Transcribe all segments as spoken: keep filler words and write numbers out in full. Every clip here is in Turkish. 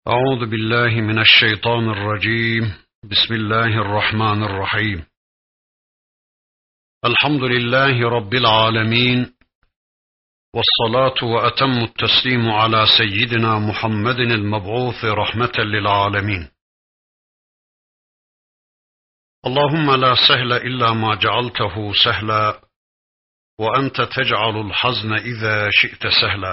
أعوذ بالله من الشيطان الرجيم. بسم الله الرحمن الرحيم. الحمد لله رب العالمين، والصلاة وأتم التسليم على سيدنا محمد المبعوث رحمة للعالمين. اللهم لا سهل إلا ما جعلته سهلا، وأنت تجعل الحزن إذا شئت سهلا.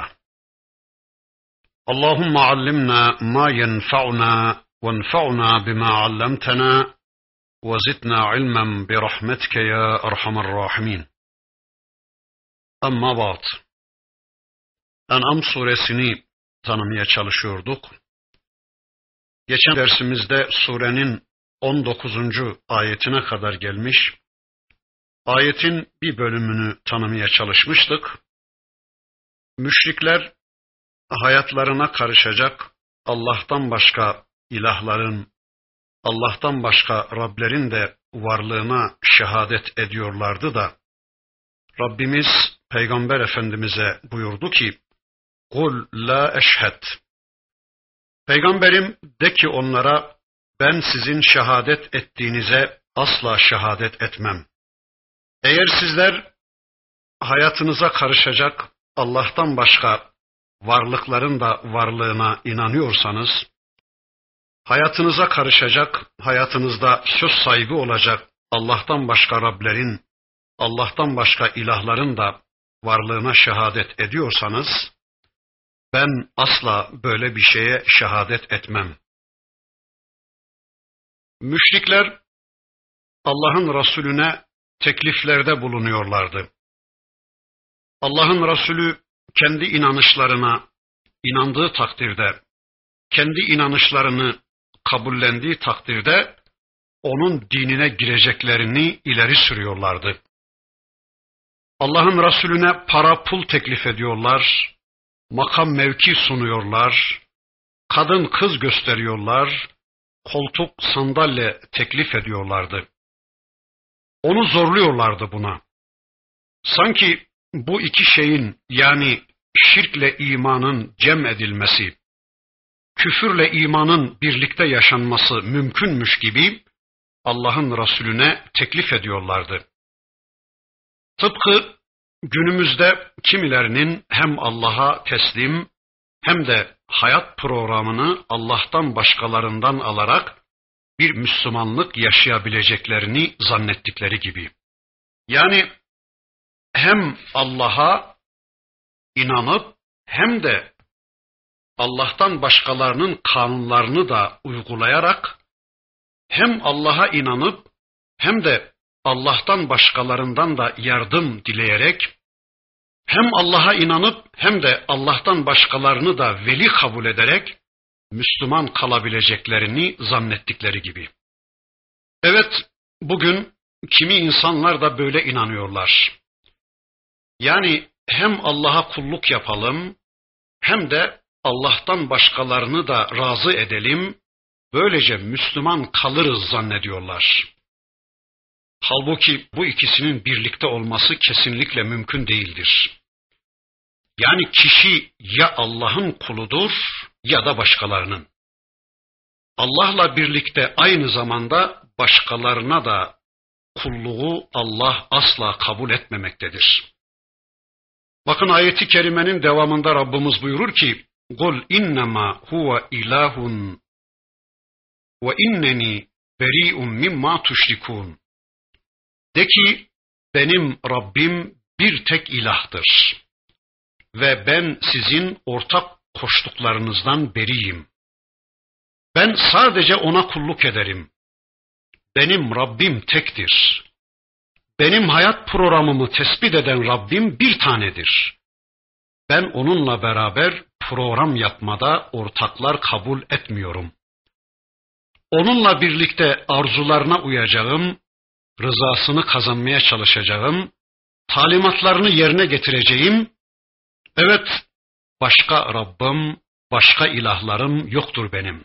اللهم علمنا ما ينفعنا وانفعنا بما علمتنا وزدنا علما برحمتك يا أرحم الراحمين. Amma ba'd. En'am suresini tanımaya çalışıyorduk. Geçen dersimizde surenin on dokuzuncu ayetine kadar gelmiş, ayetin bir bölümünü tanımaya çalışmıştık. Müşrikler hayatlarına karışacak Allah'tan başka ilahların, Allah'tan başka Rablerin de varlığına şehadet ediyorlardı da Rabbimiz Peygamber Efendimiz'e buyurdu ki: "Kul la eşhed." Peygamberim de ki onlara, ben sizin şehadet ettiğinize asla şehadet etmem. Eğer sizler hayatınıza karışacak Allah'tan başka varlıkların da varlığına inanıyorsanız, hayatınıza karışacak, hayatınızda söz sahibi olacak Allah'tan başka Rablerin, Allah'tan başka ilahların da varlığına şehadet ediyorsanız, ben asla böyle bir şeye şehadet etmem. Müşrikler Allah'ın Resulüne tekliflerde bulunuyorlardı. Allah'ın Resulü kendi inanışlarına inandığı takdirde, kendi inanışlarını kabullendiği takdirde onun dinine gireceklerini ileri sürüyorlardı. Allah'ın Resulüne para pul teklif ediyorlar, makam mevki sunuyorlar, kadın kız gösteriyorlar, koltuk sandalye teklif ediyorlardı. Onu zorluyorlardı buna. Sanki bu iki şeyin, yani şirkle imanın cem edilmesi, küfürle imanın birlikte yaşanması mümkünmüş gibi Allah'ın Resulüne teklif ediyorlardı. Tıpkı günümüzde kimilerinin hem Allah'a teslim hem de hayat programını Allah'tan başkalarından alarak bir Müslümanlık yaşayabileceklerini zannettikleri gibi. Yani hem Allah'a inanıp hem de Allah'tan başkalarının kanunlarını da uygulayarak hem Allah'a inanıp hem de Allah'tan başkalarından da yardım dileyerek hem Allah'a inanıp hem de Allah'tan başkalarını da veli kabul ederek Müslüman kalabileceklerini zannettikleri gibi. Evet, bugün kimi insanlar da böyle inanıyorlar. Yani hem Allah'a kulluk yapalım hem de Allah'tan başkalarını da razı edelim, böylece Müslüman kalırız zannediyorlar. Halbuki bu ikisinin birlikte olması kesinlikle mümkün değildir. Yani kişi ya Allah'ın kuludur ya da başkalarının. Allah'la birlikte aynı zamanda başkalarına da kulluğu Allah asla kabul etmemektedir. Bakın ayeti kerimenin devamında Rabbimiz buyurur ki: "Kul innema huve ilahun ve inneni beri'un mimma tuşrikun." De ki, benim Rabbim bir tek ilahtır ve ben sizin ortak koştuklarınızdan beriyim. Ben sadece ona kulluk ederim. Benim Rabbim tektir. Benim hayat programımı tespit eden Rabbim bir tanedir. Ben onunla beraber program yapmada ortaklar kabul etmiyorum. Onunla birlikte arzularına uyacağım, rızasını kazanmaya çalışacağım, talimatlarını yerine getireceğim. Evet, başka Rabbim, başka ilahlarım yoktur benim.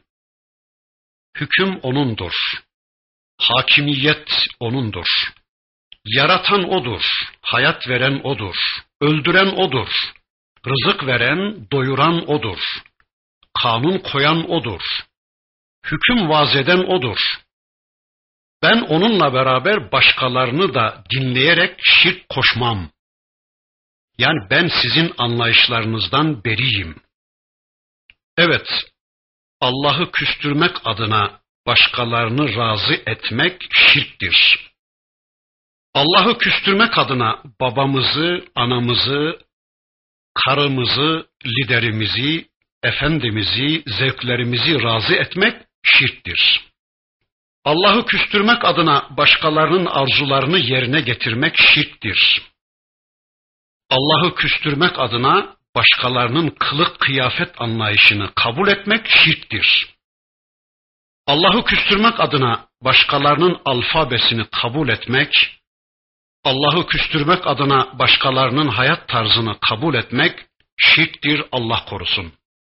Hüküm O'nundur. Hakimiyet O'nundur. Yaratan O'dur, hayat veren O'dur, öldüren O'dur, rızık veren, doyuran O'dur. kanun koyan O'dur. Hüküm vaz eden O'dur. Ben onunla beraber başkalarını da dinleyerek şirk koşmam. Yani ben sizin anlayışlarınızdan beriyim. Evet, Allah'ı küstürmek adına başkalarını razı etmek şirktir. Allah'ı küstürmek adına babamızı, anamızı, karımızı, liderimizi, efendimizi, zevklerimizi razı etmek şirktir. Allah'ı küstürmek adına başkalarının arzularını yerine getirmek şirktir. Allah'ı küstürmek adına başkalarının kılık kıyafet anlayışını kabul etmek şirktir. Allah'ı küstürmek adına başkalarının alfabesini kabul etmek, Allah'ı küstürmek adına başkalarının hayat tarzını kabul etmek şirktir, Allah korusun.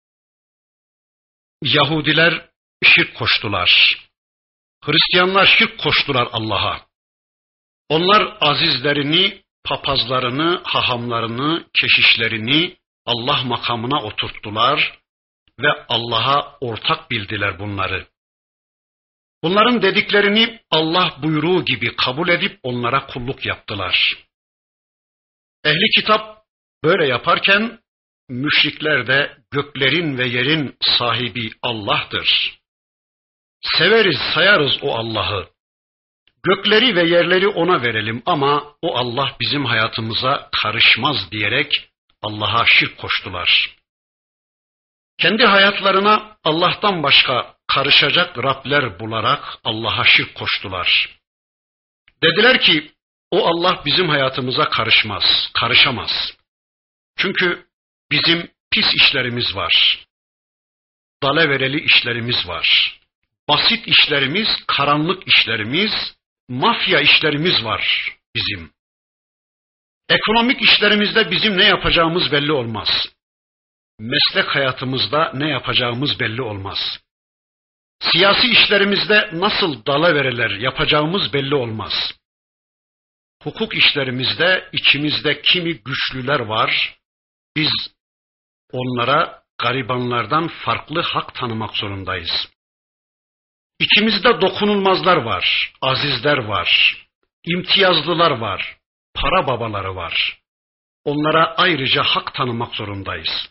Yahudiler şirk koştular. Hristiyanlar şirk koştular Allah'a. Onlar azizlerini, papazlarını, hahamlarını, keşişlerini Allah makamına oturttular ve Allah'a ortak bildiler bunları. Bunların dediklerini Allah buyruğu gibi kabul edip onlara kulluk yaptılar. Ehli kitap böyle yaparken müşrikler de göklerin ve yerin sahibi Allah'tır. Severiz, sayarız o Allah'ı. Gökleri ve yerleri ona verelim ama o Allah bizim hayatımıza karışmaz diyerek Allah'a şirk koştular. Kendi hayatlarına Allah'tan başka karışacak Rabler bularak Allah'a şirk koştular. Dediler ki o Allah bizim hayatımıza karışmaz, karışamaz. Çünkü bizim pis işlerimiz var. Dalavereli işlerimiz var. Basit işlerimiz, karanlık işlerimiz, mafya işlerimiz var bizim. Ekonomik işlerimizde bizim ne yapacağımız belli olmaz. Meslek hayatımızda ne yapacağımız belli olmaz. Siyasi işlerimizde nasıl dalavereler yapacağımız belli olmaz. Hukuk işlerimizde içimizde kimi güçlüler var. Biz onlara garibanlardan farklı hak tanımak zorundayız. İçimizde dokunulmazlar var, azizler var, imtiyazlılar var, para babaları var. Onlara ayrıca hak tanımak zorundayız.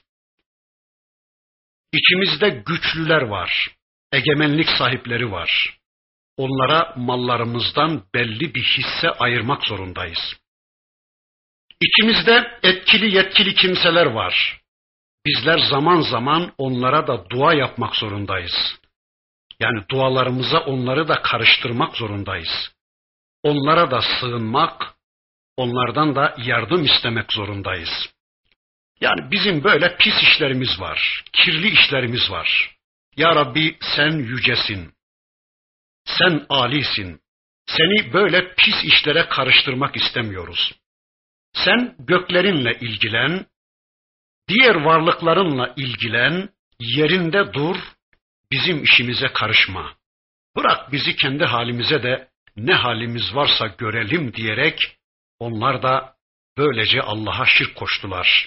İçimizde güçlüler var, egemenlik sahipleri var. Onlara mallarımızdan belli bir hisse ayırmak zorundayız. İçimizde etkili yetkili kimseler var. Bizler zaman zaman onlara da dua yapmak zorundayız. Yani dualarımıza onları da karıştırmak zorundayız. Onlara da sığınmak, onlardan da yardım istemek zorundayız. Yani bizim böyle pis işlerimiz var, kirli işlerimiz var. Ya Rabbi sen yücesin, sen alisin, seni böyle pis işlere karıştırmak istemiyoruz. Sen göklerinle ilgilen, diğer varlıklarınla ilgilen, yerinde dur, bizim işimize karışma. Bırak bizi kendi halimize de ne halimiz varsa görelim diyerek onlar da böylece Allah'a şirk koştular.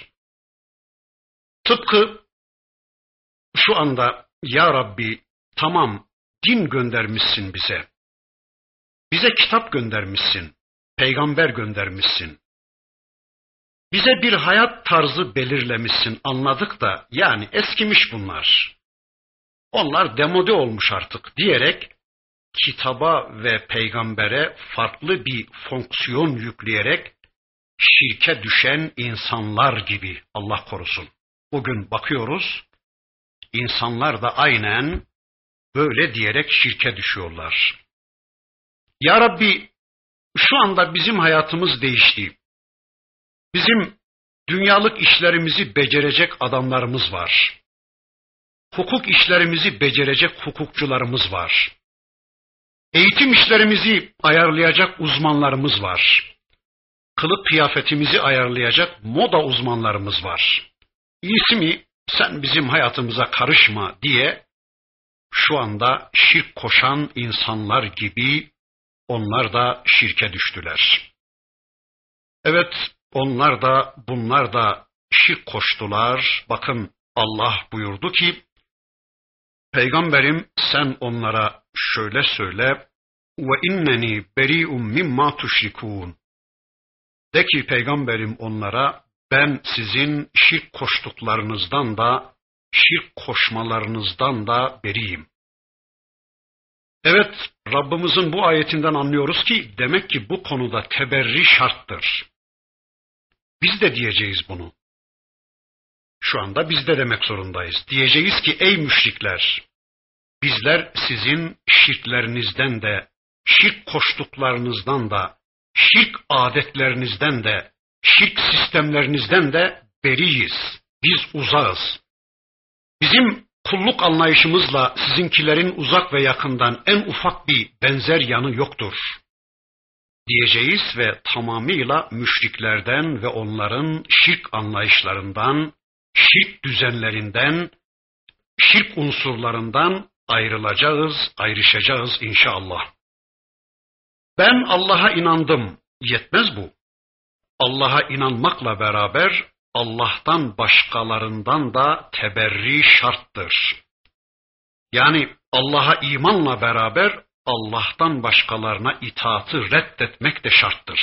Tıpkı şu anda ya Rabbi tamam din göndermişsin bize. Bize kitap göndermişsin, peygamber göndermişsin. Bize bir hayat tarzı belirlemişsin, anladık da yani eskimiş bunlar. Onlar demode olmuş artık diyerek kitaba ve peygambere farklı bir fonksiyon yükleyerek şirke düşen insanlar gibi Allah korusun. Bugün bakıyoruz, insanlar da aynen böyle diyerek şirke düşüyorlar. Ya Rabbi şu anda bizim hayatımız değişti. Bizim dünyalık işlerimizi becerecek adamlarımız var. Hukuk işlerimizi becerecek hukukçularımız var. Eğitim işlerimizi ayarlayacak uzmanlarımız var. Kılık kıyafetimizi ayarlayacak moda uzmanlarımız var. İyisi mi sen bizim hayatımıza karışma diye şu anda şirk koşan insanlar gibi onlar da şirke düştüler. Evet, onlar da bunlar da şirk koştular. Bakın Allah buyurdu ki Peygamberim sen onlara şöyle söyle: ve inneni beri'un mimma tuşrikun. De ki peygamberim onlara, ben sizin şirk koştuklarınızdan da, şirk koşmalarınızdan da beriyim. Evet, Rabbimizin bu ayetinden anlıyoruz ki demek ki bu konuda teberri şarttır. Biz de diyeceğiz bunu. Şu anda biz de demek zorundayız. Diyeceğiz ki ey müşrikler, bizler sizin şirklerinizden de, şirk koştuklarınızdan da, şirk adetlerinizden de, şirk sistemlerinizden de beriyiz. Biz uzağız. Bizim kulluk anlayışımızla sizinkilerin uzak ve yakından en ufak bir benzer yanı yoktur diyeceğiz ve tamamıyla müşriklerden ve onların şirk anlayışlarından, şirk düzenlerinden, şirk unsurlarından ayrılacağız, ayrışacağız inşallah. Ben Allah'a inandım, yetmez bu. Allah'a inanmakla beraber Allah'tan başkalarından da teberri şarttır. Yani Allah'a imanla beraber Allah'tan başkalarına itaatı reddetmek de şarttır.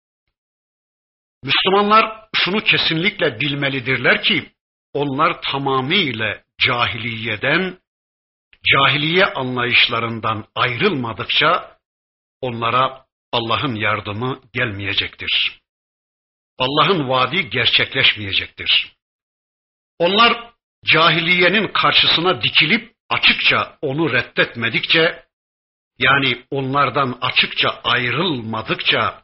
Müslümanlar şunu kesinlikle bilmelidirler ki onlar tamamıyla cahiliyeden, cahiliye anlayışlarından ayrılmadıkça onlara Allah'ın yardımı gelmeyecektir. Allah'ın vaadi gerçekleşmeyecektir. Onlar cahiliyenin karşısına dikilip açıkça onu reddetmedikçe, yani onlardan açıkça ayrılmadıkça,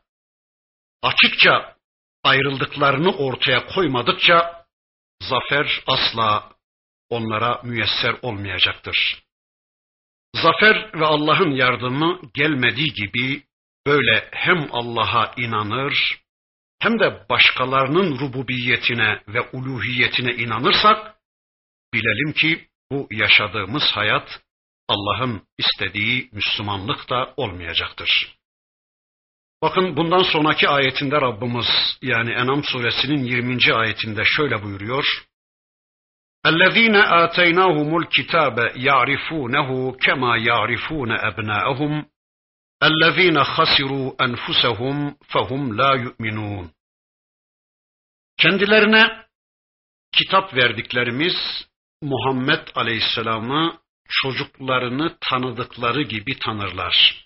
açıkça ayrıldıklarını ortaya koymadıkça zafer asla onlara müyesser olmayacaktır. Zafer ve Allah'ın yardımı gelmediği gibi böyle hem Allah'a inanır hem de başkalarının rububiyetine ve uluhiyetine inanırsak bilelim ki bu yaşadığımız hayat Allah'ın istediği Müslümanlık da olmayacaktır. Bakın bundan sonraki ayetinde Rabbimiz yani En'am suresinin yirminci ayetinde şöyle buyuruyor. اَلَّذ۪ينَ آتَيْنَاهُمُ الْكِتَابَ يَعْرِفُونَهُ كَمَا يَعْرِفُونَ أَبْنَاءَهُمْ اَلَّذ۪ينَ خَسِرُوا أَنْفُسَهُمْ فَهُمْ لَا يُؤْمِنُونَ. Kendilerine kitap verdiklerimiz Muhammed Aleyhisselam'ı çocuklarını tanıdıkları gibi tanırlar.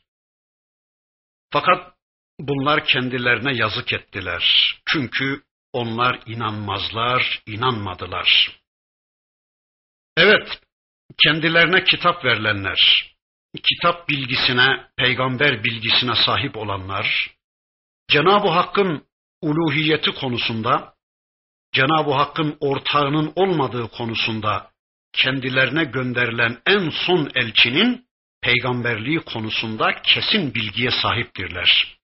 Fakat bunlar kendilerine yazık ettiler. Çünkü onlar inanmazlar, inanmadılar. Evet, kendilerine kitap verilenler, kitap bilgisine, peygamber bilgisine sahip olanlar, Cenab-ı Hakk'ın uluhiyeti konusunda, Cenab-ı Hakk'ın ortağının olmadığı konusunda kendilerine gönderilen en son elçinin peygamberliği konusunda kesin bilgiye sahiptirler.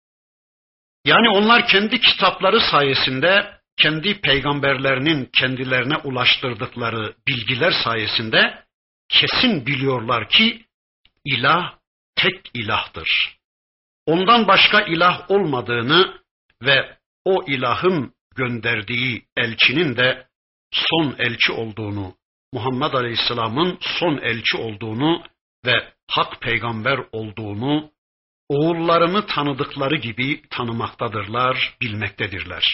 Yani onlar kendi kitapları sayesinde, kendi peygamberlerinin kendilerine ulaştırdıkları bilgiler sayesinde kesin biliyorlar ki ilah tek ilahdır. Ondan başka ilah olmadığını ve o ilahın gönderdiği elçinin de son elçi olduğunu, Muhammed Aleyhisselam'ın son elçi olduğunu ve hak peygamber olduğunu oğullarını tanıdıkları gibi tanımaktadırlar, bilmektedirler.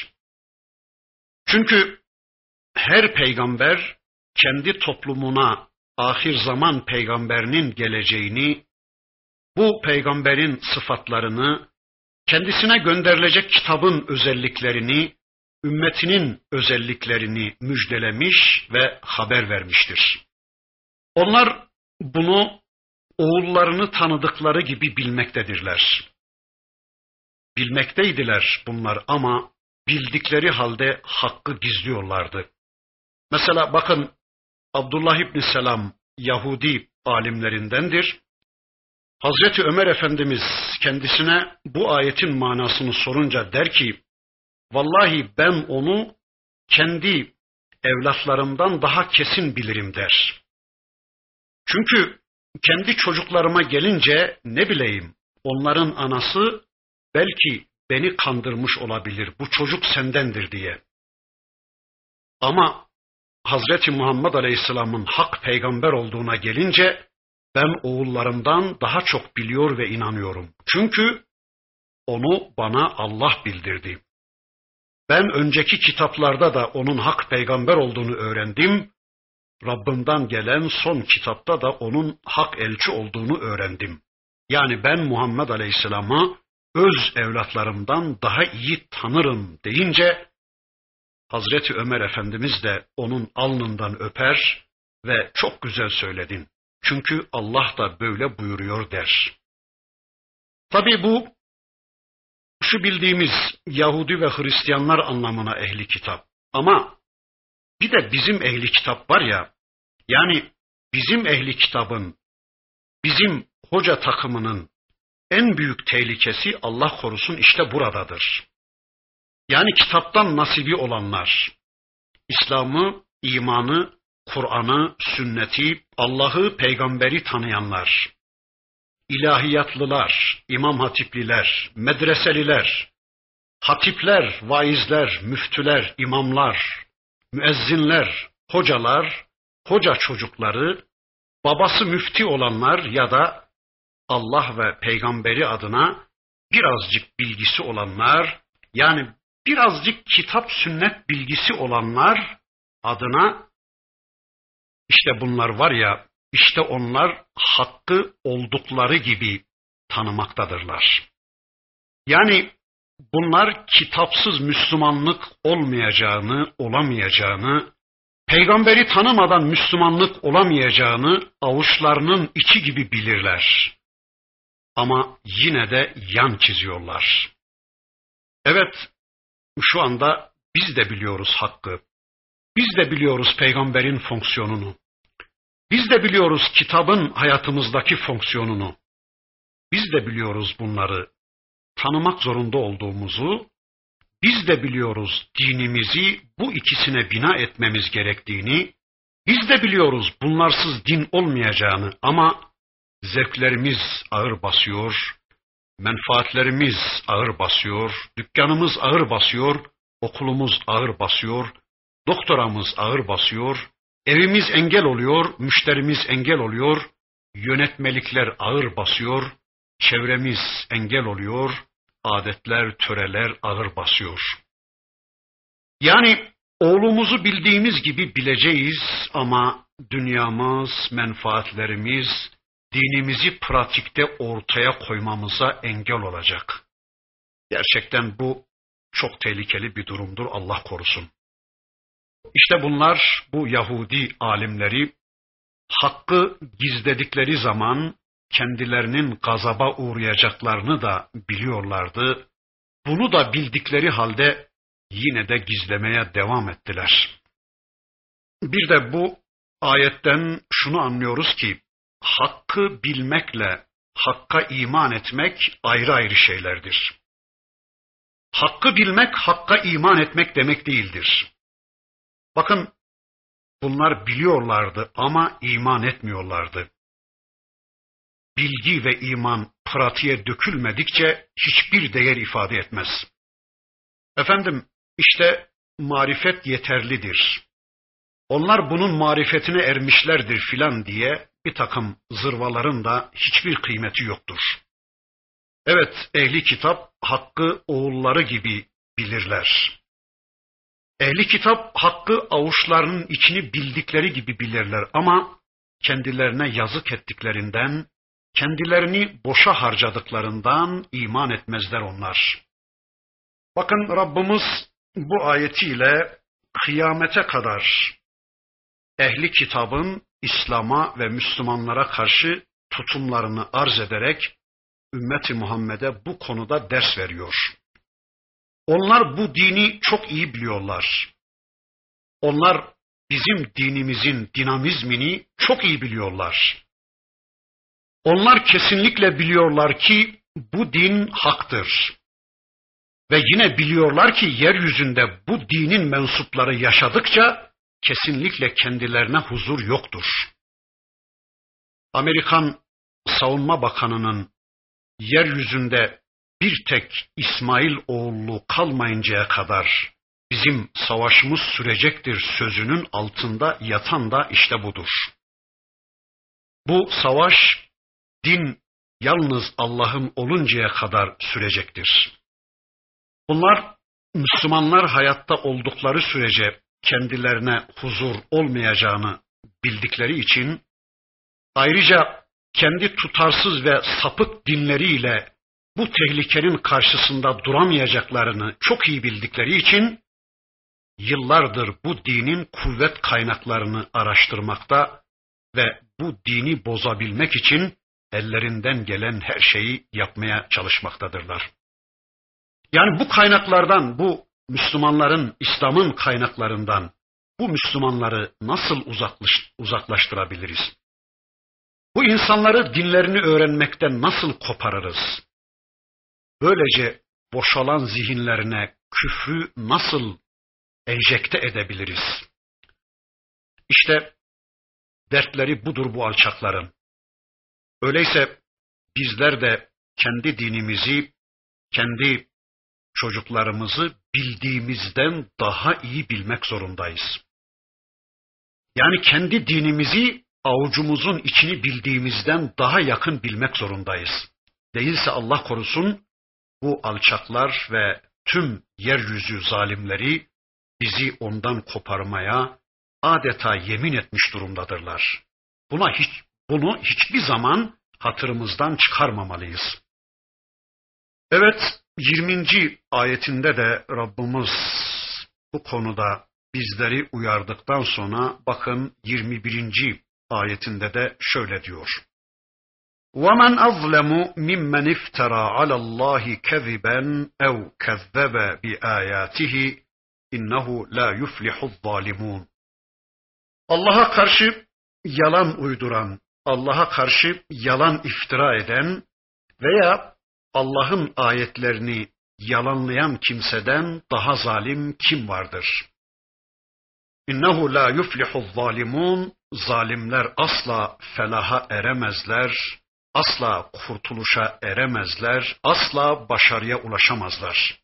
Çünkü her peygamber kendi toplumuna ahir zaman peygamberinin geleceğini, bu peygamberin sıfatlarını, kendisine gönderilecek kitabın özelliklerini, ümmetinin özelliklerini müjdelemiş ve haber vermiştir. Onlar bunu oğullarını tanıdıkları gibi bilmektedirler. Bilmekteydiler bunlar ama bildikleri halde hakkı gizliyorlardı. Mesela bakın Abdullah İbni Selam Yahudi alimlerindendir. Hazreti Ömer Efendimiz kendisine bu ayetin manasını sorunca der ki, vallahi ben onu kendi evlatlarımdan daha kesin bilirim der. Çünkü kendi çocuklarıma gelince ne bileyim, onların anası belki beni kandırmış olabilir, bu çocuk sendendir diye. Ama Hazreti Muhammed Aleyhisselam'ın hak peygamber olduğuna gelince ben oğullarımdan daha çok biliyor ve inanıyorum. Çünkü onu bana Allah bildirdi. Ben önceki kitaplarda da onun hak peygamber olduğunu öğrendim. Rabbimden gelen son kitapta da onun hak elçi olduğunu öğrendim. Yani ben Muhammed Aleyhisselam'ı öz evlatlarımdan daha iyi tanırım deyince Hazreti Ömer Efendimiz de onun alnından öper ve çok güzel söyledin. Çünkü Allah da böyle buyuruyor der. Tabii bu şu bildiğimiz Yahudi ve Hristiyanlar anlamına ehli kitap. Ama bir de bizim ehli kitap var ya, yani bizim ehli kitabın, bizim hoca takımının en büyük tehlikesi Allah korusun işte buradadır. Yani kitaptan nasibi olanlar, İslam'ı, imanı, Kur'an'ı, sünneti, Allah'ı, peygamberi tanıyanlar, ilahiyatlılar, imam hatipliler, medreseliler, hatipler, vaizler, müftüler, imamlar, müezzinler, hocalar, hoca çocukları, babası müfti olanlar ya da Allah ve peygamberi adına birazcık bilgisi olanlar, yani birazcık kitap sünnet bilgisi olanlar adına işte bunlar var ya, işte onlar hakkı oldukları gibi tanımaktadırlar. Yani bunlar kitapsız Müslümanlık olmayacağını, olamayacağını, peygamberi tanımadan Müslümanlık olamayacağını avuçlarının içi gibi bilirler. Ama yine de yan çiziyorlar. Evet, şu anda biz de biliyoruz hakkı. Biz de biliyoruz peygamberin fonksiyonunu. Biz de biliyoruz kitabın hayatımızdaki fonksiyonunu. Biz de biliyoruz bunları tanımak zorunda olduğumuzu. Biz de biliyoruz dinimizi bu ikisine bina etmemiz gerektiğini. Biz de biliyoruz bunlarsız din olmayacağını ama zevklerimiz ağır basıyor, menfaatlerimiz ağır basıyor, dükkanımız ağır basıyor, okulumuz ağır basıyor, doktoramız ağır basıyor, evimiz engel oluyor, müşterimiz engel oluyor, yönetmelikler ağır basıyor, çevremiz engel oluyor, adetler, töreler ağır basıyor. Yani oğlumuzu bildiğimiz gibi bileceğiz ama dünyamız, menfaatlerimiz, dinimizi pratikte ortaya koymamıza engel olacak. Gerçekten bu çok tehlikeli bir durumdur, Allah korusun. İşte bunlar, bu Yahudi alimleri hakkı gizledikleri zaman kendilerinin gazaba uğrayacaklarını da biliyorlardı. Bunu da bildikleri halde yine de gizlemeye devam ettiler. Bir de bu ayetten şunu anlıyoruz ki hakkı bilmekle hakka iman etmek ayrı ayrı şeylerdir. Hakkı bilmek, hakka iman etmek demek değildir. Bakın, bunlar biliyorlardı ama iman etmiyorlardı. Bilgi ve iman pratiğe dökülmedikçe hiçbir değer ifade etmez. Efendim, işte marifet yeterlidir. Onlar bunun marifetine ermişlerdir filan diye bir takım zırvaların da hiçbir kıymeti yoktur. Evet, ehli kitap hakkı oğulları gibi bilirler. Ehli kitap hakkı avuçlarının içini bildikleri gibi bilirler ama kendilerine yazık ettiklerinden, kendilerini boşa harcadıklarından iman etmezler onlar. Bakın Rabbimiz bu ayetiyle kıyamete kadar ehli kitabın İslam'a ve Müslümanlara karşı tutumlarını arz ederek ümmeti Muhammed'e bu konuda ders veriyor. Onlar bu dini çok iyi biliyorlar. Onlar bizim dinimizin dinamizmini çok iyi biliyorlar. Onlar kesinlikle biliyorlar ki bu din haktır. Ve yine biliyorlar ki yeryüzünde bu dinin mensupları yaşadıkça kesinlikle kendilerine huzur yoktur. Amerikan Savunma Bakanı'nın yeryüzünde bir tek İsmail oğullu kalmayıncaya kadar bizim savaşımız sürecektir sözünün altında yatan da işte budur. Bu savaş din yalnız Allah'ın oluncaya kadar sürecektir. Bunlar Müslümanlar hayatta oldukları sürece kendilerine huzur olmayacağını bildikleri için, ayrıca kendi tutarsız ve sapık dinleriyle bu tehlikenin karşısında duramayacaklarını çok iyi bildikleri için, yıllardır bu dinin kuvvet kaynaklarını araştırmakta ve bu dini bozabilmek için ellerinden gelen her şeyi yapmaya çalışmaktadırlar. Yani bu kaynaklardan, bu Müslümanların, İslam'ın kaynaklarından bu Müslümanları nasıl uzaklaş, uzaklaştırabiliriz? Bu insanları dinlerini öğrenmekten nasıl koparırız? Böylece boşalan zihinlerine küfrü nasıl enjekte edebiliriz? İşte dertleri budur bu alçakların. Öyleyse bizler de kendi dinimizi, kendi çocuklarımızı bildiğimizden daha iyi bilmek zorundayız. Yani kendi dinimizi avucumuzun içini bildiğimizden daha yakın bilmek zorundayız. Değilse Allah korusun bu alçaklar ve tüm yeryüzü zalimleri bizi ondan koparmaya adeta yemin etmiş durumdadırlar. Buna hiç, bunu hiçbir zaman hatırımızdan çıkarmamalıyız. Evet, yirminci ayetinde de Rabbimiz bu konuda bizleri uyardıktan sonra bakın yirmi birinci ayetinde de şöyle diyor. وَمَنْ أَظْلَمُ مِمَّنِ افْتَرَى عَلَى اللّٰهِ كَذِبًا اَوْ كَذَّبَ بِآيَاتِهِ اِنَّهُ لَا يُفْلِحُ الظَّالِمُونَ. Allah'a karşı yalan uyduran, Allah'a karşı yalan iftira eden veya Allah'ın ayetlerini yalanlayan kimseden daha zalim kim vardır? İnnehu la yuflihu zalimun. Zalimler asla felaha eremezler, asla kurtuluşa eremezler, asla başarıya ulaşamazlar.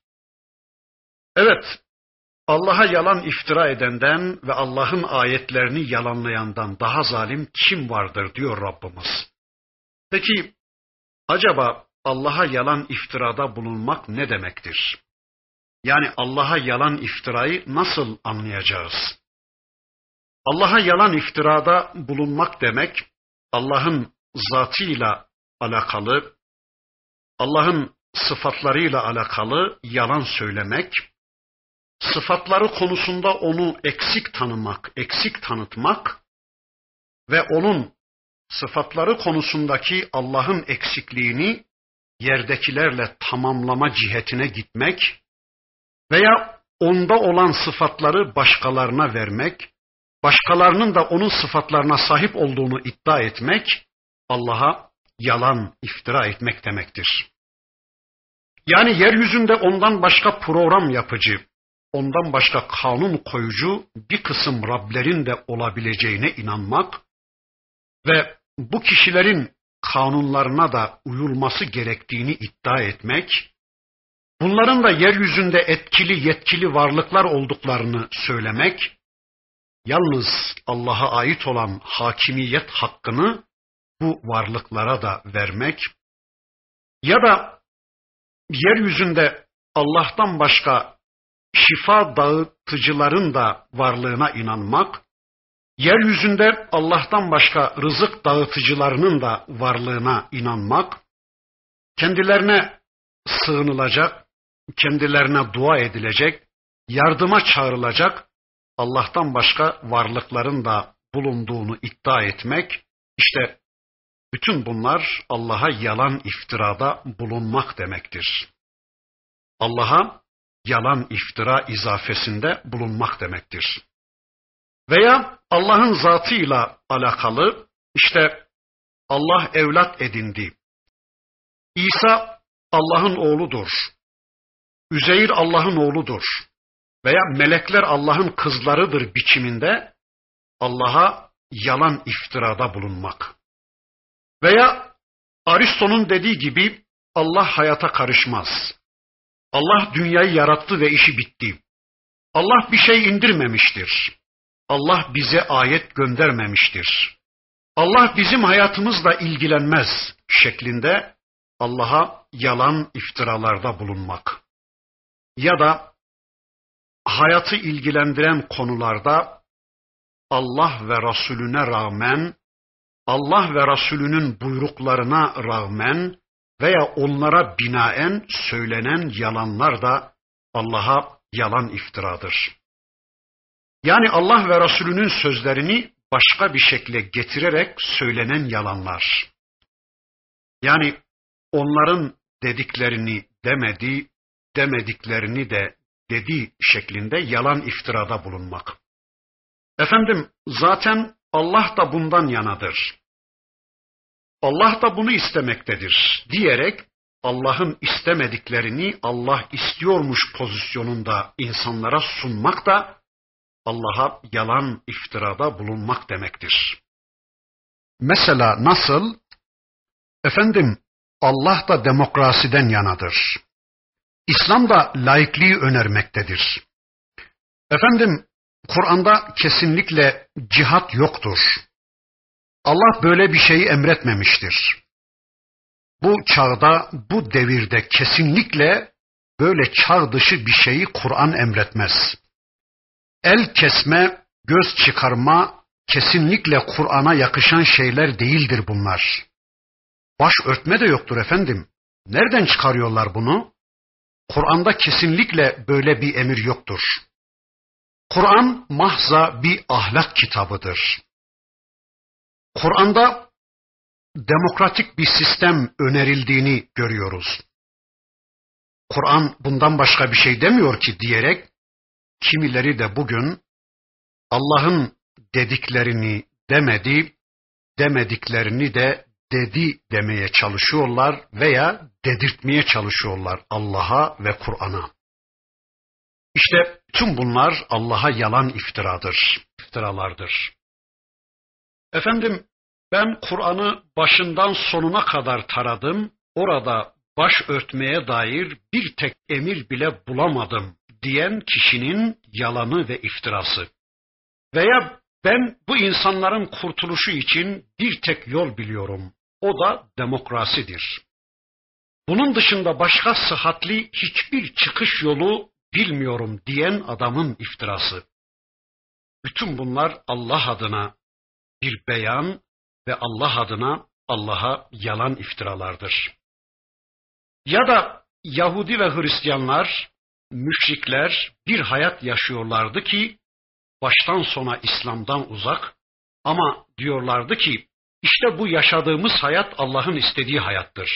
Evet, Allah'a yalan iftira edenden ve Allah'ın ayetlerini yalanlayandan daha zalim kim vardır diyor Rabbimiz. Peki, acaba Allah'a yalan iftirada bulunmak ne demektir? Yani Allah'a yalan iftirayı nasıl anlayacağız? Allah'a yalan iftirada bulunmak demek, Allah'ın zatıyla alakalı, Allah'ın sıfatlarıyla alakalı yalan söylemek, sıfatları konusunda onu eksik tanımak, eksik tanıtmak ve onun sıfatları konusundaki Allah'ın eksikliğini yerdekilerle tamamlama cihetine gitmek veya onda olan sıfatları başkalarına vermek, başkalarının da onun sıfatlarına sahip olduğunu iddia etmek, Allah'a yalan iftira etmek demektir. Yani yeryüzünde ondan başka program yapıcı, ondan başka kanun koyucu bir kısım Rablerin de olabileceğine inanmak ve bu kişilerin kanunlarına da uyulması gerektiğini iddia etmek, bunların da yeryüzünde etkili yetkili varlıklar olduklarını söylemek, yalnız Allah'a ait olan hakimiyet hakkını bu varlıklara da vermek ya da yeryüzünde Allah'tan başka şifa dağıtıcıların da varlığına inanmak, yeryüzünde Allah'tan başka rızık dağıtıcılarının da varlığına inanmak, kendilerine sığınılacak, kendilerine dua edilecek, yardıma çağrılacak Allah'tan başka varlıkların da bulunduğunu iddia etmek, işte bütün bunlar Allah'a yalan iftirada bulunmak demektir. Allah'a yalan iftira izafesinde bulunmak demektir. Veya Allah'ın zatıyla alakalı, işte Allah evlat edindi, İsa Allah'ın oğludur, Üzeyr Allah'ın oğludur veya melekler Allah'ın kızlarıdır biçiminde Allah'a yalan iftirada bulunmak. Veya Aristo'nun dediği gibi Allah hayata karışmaz. Allah dünyayı yarattı ve işi bitti. Allah bir şey indirmemiştir. Allah bize ayet göndermemiştir. Allah bizim hayatımızla ilgilenmez şeklinde Allah'a yalan iftiralarda bulunmak. Ya da hayatı ilgilendiren konularda Allah ve Resulüne rağmen, Allah ve Resulünün buyruklarına rağmen veya onlara binaen söylenen yalanlar da Allah'a yalan iftiradır. Yani Allah ve Resulünün sözlerini başka bir şekilde getirerek söylenen yalanlar. Yani onların dediklerini demedi, demediklerini de dedi şeklinde yalan iftirada bulunmak. Efendim zaten Allah da bundan yanadır. Allah da bunu istemektedir diyerek Allah'ın istemediklerini Allah istiyormuş pozisyonunda insanlara sunmak da Allah'a yalan iftirada bulunmak demektir. Mesela nasıl? Efendim Allah da demokrasiden yanadır. İslam da laikliği önermektedir. Efendim Kur'an'da kesinlikle cihat yoktur. Allah böyle bir şeyi emretmemiştir. Bu çağda, bu devirde kesinlikle böyle çağ dışı bir şeyi Kur'an emretmez. El kesme, göz çıkarma kesinlikle Kur'an'a yakışan şeyler değildir bunlar. Baş örtme de yoktur efendim. Nereden çıkarıyorlar bunu? Kur'an'da kesinlikle böyle bir emir yoktur. Kur'an mahza bir ahlak kitabıdır. Kur'an'da demokratik bir sistem önerildiğini görüyoruz. Kur'an bundan başka bir şey demiyor ki diyerek kimileri de bugün Allah'ın dediklerini demedi, demediklerini de dedi demeye çalışıyorlar veya dedirtmeye çalışıyorlar Allah'a ve Kur'an'a. İşte tüm bunlar Allah'a yalan iftiradır, iftiralardır. Efendim ben Kur'an'ı başından sonuna kadar taradım, orada baş örtmeye dair bir tek emir bile bulamadım diyen kişinin yalanı ve iftirası. Veya ben bu insanların kurtuluşu için bir tek yol biliyorum, o da demokrasidir. Bunun dışında başka sıhhatli hiçbir çıkış yolu bilmiyorum diyen adamın iftirası. Bütün bunlar Allah adına bir beyan ve Allah adına Allah'a yalan iftiralardır. Ya da Yahudi ve Hristiyanlar, müşrikler bir hayat yaşıyorlardı ki baştan sona İslam'dan uzak ama diyorlardı ki işte bu yaşadığımız hayat Allah'ın istediği hayattır.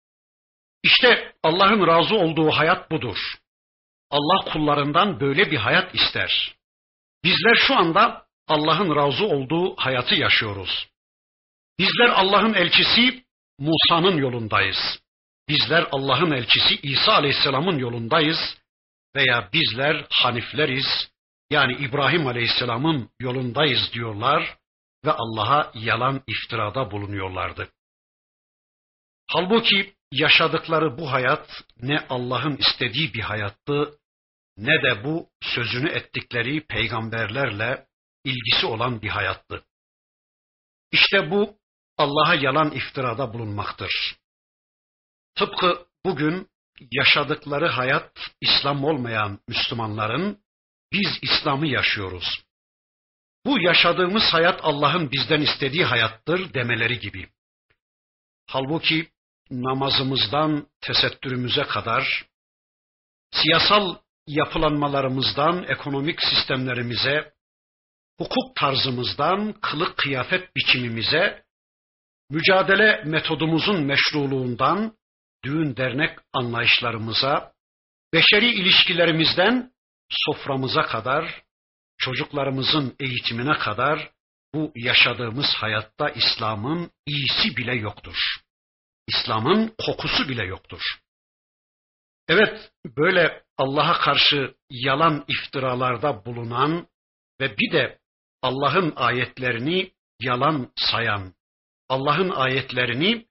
İşte Allah'ın razı olduğu hayat budur. Allah kullarından böyle bir hayat ister. Bizler şu anda Allah'ın razı olduğu hayatı yaşıyoruz. Bizler Allah'ın elçisi Musa'nın yolundayız. Bizler Allah'ın elçisi İsa Aleyhisselam'ın yolundayız veya bizler Hanifleriz, yani İbrahim Aleyhisselam'ın yolundayız diyorlar ve Allah'a yalan iftirada bulunuyorlardı. Halbuki yaşadıkları bu hayat ne Allah'ın istediği bir hayattı, ne de bu sözünü ettikleri peygamberlerle ilgisi olan bir hayattı. İşte bu Allah'a yalan iftirada bulunmaktır. Tıpkı bugün yaşadıkları hayat İslam olmayan Müslümanların biz İslam'ı yaşıyoruz. Bu yaşadığımız hayat Allah'ın bizden istediği hayattır demeleri gibi. Halbuki namazımızdan tesettürümüze kadar, siyasal yapılanmalarımızdan ekonomik sistemlerimize, hukuk tarzımızdan kılık kıyafet biçimimize, mücadele metodumuzun meşruluğundan düğün dernek anlayışlarımıza, beşeri ilişkilerimizden soframıza kadar, çocuklarımızın eğitimine kadar bu yaşadığımız hayatta İslam'ın iyisi bile yoktur. İslam'ın kokusu bile yoktur. Evet, böyle Allah'a karşı yalan iftiralarda bulunan ve bir de Allah'ın ayetlerini yalan sayan, Allah'ın ayetlerini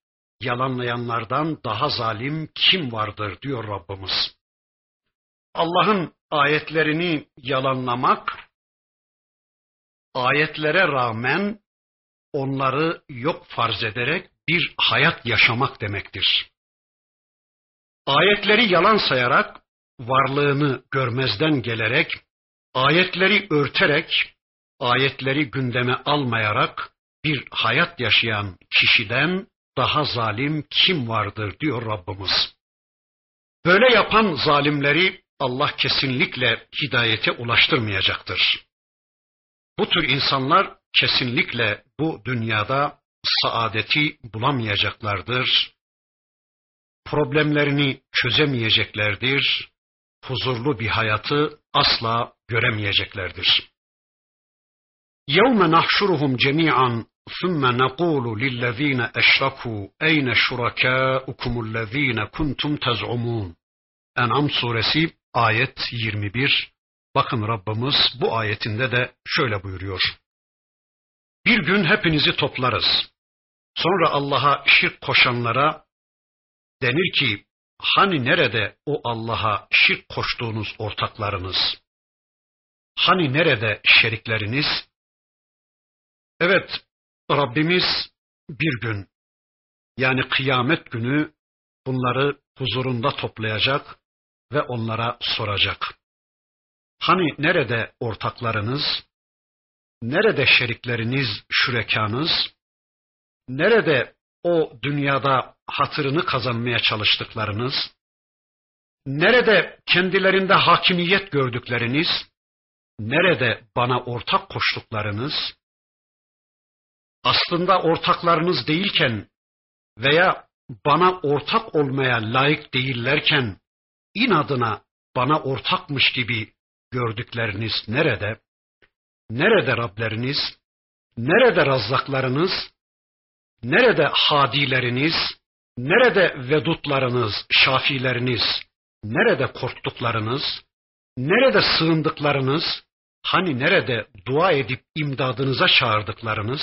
yalanlayanlardan daha zalim kim vardır diyor Rabbimiz. Allah'ın ayetlerini yalanlamak, ayetlere rağmen onları yok farz ederek bir hayat yaşamak demektir. Ayetleri yalan sayarak, varlığını görmezden gelerek, ayetleri örterek, ayetleri gündeme almayarak bir hayat yaşayan kişiden daha zalim kim vardır diyor Rabbimiz. Böyle yapan zalimleri Allah kesinlikle hidayete ulaştırmayacaktır. Bu tür insanlar kesinlikle bu dünyada saadeti bulamayacaklardır. Problemlerini çözemeyeceklerdir. Huzurlu bir hayatı asla göremeyeceklerdir. يَوْمَ نَحْشُرُهُمْ جَمِيعًا ثُمَّ نَقُولُ لِلَّذ۪ينَ اَشْرَكُوا اَيْنَ شُرَكَاؤُكُمُ الَّذ۪ينَ كُنْتُمْ تَزْعُمُونَ En'am suresi ayet yirmi bir. Bakın Rabbimiz bu ayetinde de şöyle buyuruyor. Bir gün hepinizi toplarız. Sonra Allah'a şirk koşanlara denir ki, hani nerede o Allah'a şirk koştuğunuz ortaklarınız? Hani nerede şerikleriniz? Evet, Rabbimiz bir gün, yani kıyamet günü bunları huzurunda toplayacak ve onlara soracak. Hani nerede ortaklarınız? Nerede şerikleriniz, şürekanız? Nerede o dünyada hatırını kazanmaya çalıştıklarınız? Nerede kendilerinde hakimiyet gördükleriniz? Nerede bana ortak koştuklarınız? Aslında ortaklarınız değilken veya bana ortak olmaya layık değillerken inadına bana ortakmış gibi gördükleriniz nerede? Nerede Rableriniz? Nerede razzaklarınız? Nerede hadileriniz? Nerede vedutlarınız, şafileriniz? Nerede korktuklarınız? Nerede sığındıklarınız? Hani nerede dua edip imdadınıza çağırdıklarınız?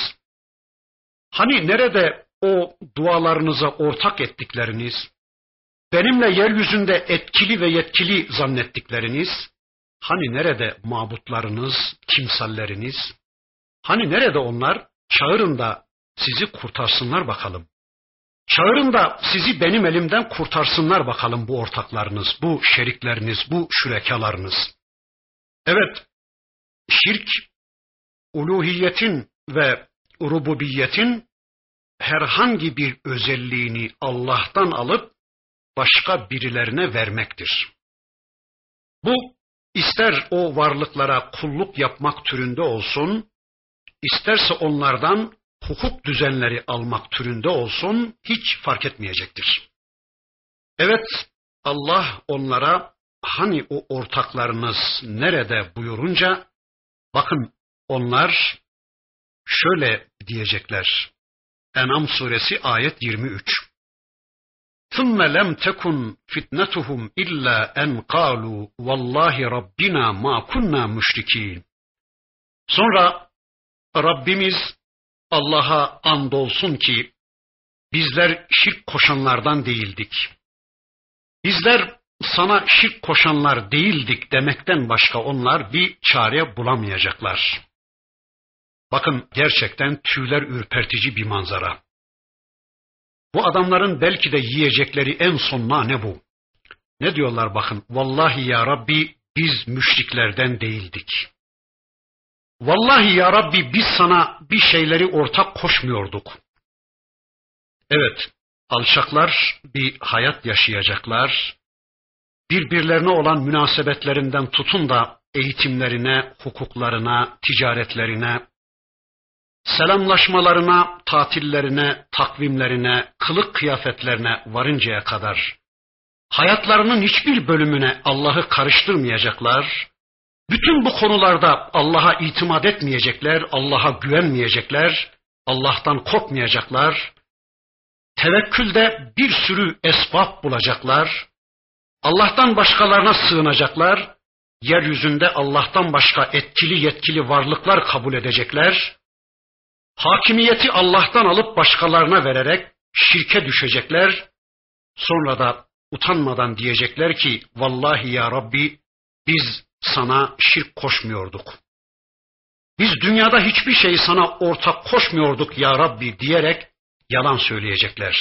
Hani nerede o dualarınıza ortak ettikleriniz? Benimle yeryüzünde etkili ve yetkili zannettikleriniz? Hani nerede mabutlarınız, timsalleriniz? Hani nerede onlar? Çağırın da sizi kurtarsınlar bakalım. Çağırın da sizi benim elimden kurtarsınlar bakalım bu ortaklarınız, bu şerikleriniz, bu şürekalarınız. Evet, şirk, uluhiyetin ve rububiyetin herhangi bir özelliğini Allah'tan alıp başka birilerine vermektir. Bu, ister o varlıklara kulluk yapmak türünde olsun, isterse onlardan hukuk düzenleri almak türünde olsun, hiç fark etmeyecektir. Evet, Allah onlara hani o ortaklarınız nerede buyurunca, bakın onlar şöyle diyecekler. En'am suresi ayet yirmi üç. ثُمَّ لَمْ تَكُنْ فِتْنَتُهُمْ إِلَّا أَنْ قَالُوا وَاللّٰهِ رَبِّنَا مَا كُنَّا مُشْرِك۪ينَ Sonra Rabbimiz Allah'a andolsun ki bizler şirk koşanlardan değildik. Bizler sana şirk koşanlar değildik demekten başka onlar bir çare bulamayacaklar. Bakın gerçekten tüyler ürpertici bir manzara. Bu adamların belki de yiyecekleri en son nane bu. Ne diyorlar bakın? Vallahi ya Rabbi biz müşriklerden değildik. Vallahi ya Rabbi biz sana bir şeyleri ortak koşmuyorduk. Evet, alçaklar bir hayat yaşayacaklar. Birbirlerine olan münasebetlerinden tutun da eğitimlerine, hukuklarına, ticaretlerine, selamlaşmalarına, tatillerine, takvimlerine, kılık kıyafetlerine varıncaya kadar hayatlarının hiçbir bölümüne Allah'ı karıştırmayacaklar. Bütün bu konularda Allah'a itimat etmeyecekler, Allah'a güvenmeyecekler, Allah'tan korkmayacaklar. Tevekkülde bir sürü esbab bulacaklar. Allah'tan başkalarına sığınacaklar. Yeryüzünde Allah'tan başka etkili yetkili varlıklar kabul edecekler. Hakimiyeti Allah'tan alıp başkalarına vererek şirke düşecekler. Sonra da utanmadan diyecekler ki vallahi ya Rabbi biz sana şirk koşmuyorduk. Biz dünyada hiçbir şeyi sana ortak koşmuyorduk ya Rabbi diyerek yalan söyleyecekler.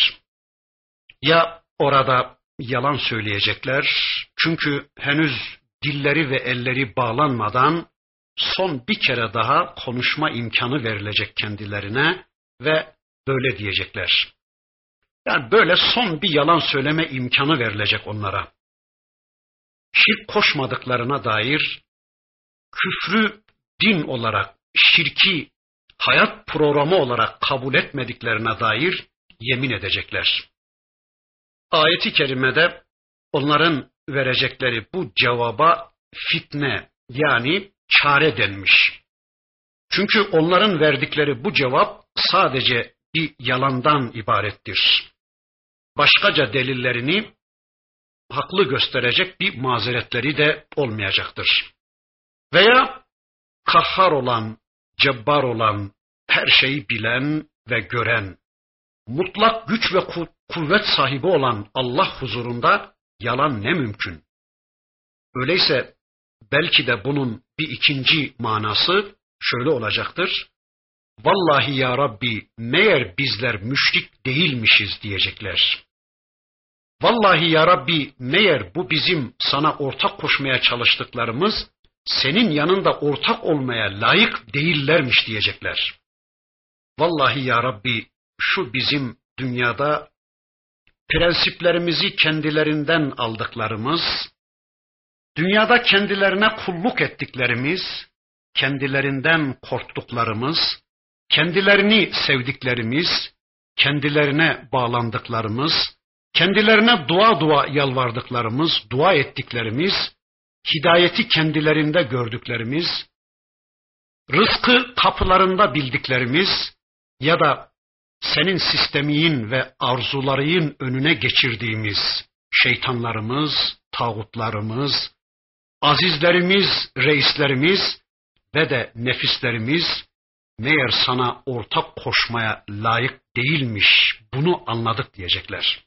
Ya orada yalan söyleyecekler çünkü henüz dilleri ve elleri bağlanmadan son bir kere daha konuşma imkanı verilecek kendilerine ve böyle diyecekler. Yani böyle son bir yalan söyleme imkanı verilecek onlara. Şirk koşmadıklarına dair, küfrü din olarak, şirki hayat programı olarak kabul etmediklerine dair yemin edecekler. Ayet-i kerimede onların verecekleri bu cevaba fitne yani çare denmiş. Çünkü onların verdikleri bu cevap sadece bir yalandan ibarettir. Başkaca delillerini haklı gösterecek bir mazeretleri de olmayacaktır. Veya kahhar olan, cebbar olan, her şeyi bilen ve gören, mutlak güç ve kuvvet sahibi olan Allah huzurunda yalan ne mümkün? Öyleyse belki de bunun bir ikinci manası şöyle olacaktır. Vallahi ya Rabbi meğer bizler müşrik değilmişiz diyecekler. Vallahi ya Rabbi meğer bu bizim sana ortak koşmaya çalıştıklarımız senin yanında ortak olmaya layık değillermiş diyecekler. Vallahi ya Rabbi şu bizim dünyada prensiplerimizi kendilerinden aldıklarımız, dünyada kendilerine kulluk ettiklerimiz, kendilerinden korktuklarımız, kendilerini sevdiklerimiz, kendilerine bağlandıklarımız, kendilerine dua dua yalvardıklarımız, dua ettiklerimiz, hidayeti kendilerinde gördüklerimiz, rızkı kapılarında bildiklerimiz ya da senin sistemiyin ve arzularının önüne geçirdiğimiz şeytanlarımız, tağutlarımız, azizlerimiz, reislerimiz ve de nefislerimiz meğer sana ortak koşmaya layık değilmiş, bunu anladık diyecekler.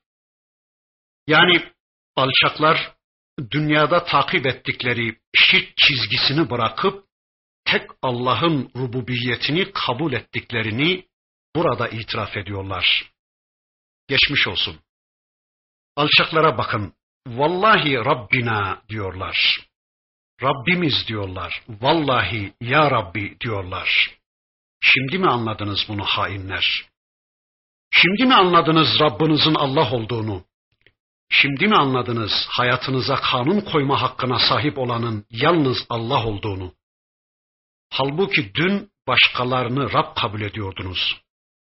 Yani alçaklar dünyada takip ettikleri şirk çizgisini bırakıp tek Allah'ın rububiyetini kabul ettiklerini burada itiraf ediyorlar. Geçmiş olsun. Alçaklara bakın. Vallahi Rabbina diyorlar. Rabbimiz diyorlar. Vallahi ya Rabbi diyorlar. Şimdi mi anladınız bunu hainler? Şimdi mi anladınız Rabbinizin Allah olduğunu? Şimdi mi anladınız hayatınıza kanun koyma hakkına sahip olanın yalnız Allah olduğunu? Halbuki dün başkalarını Rab kabul ediyordunuz.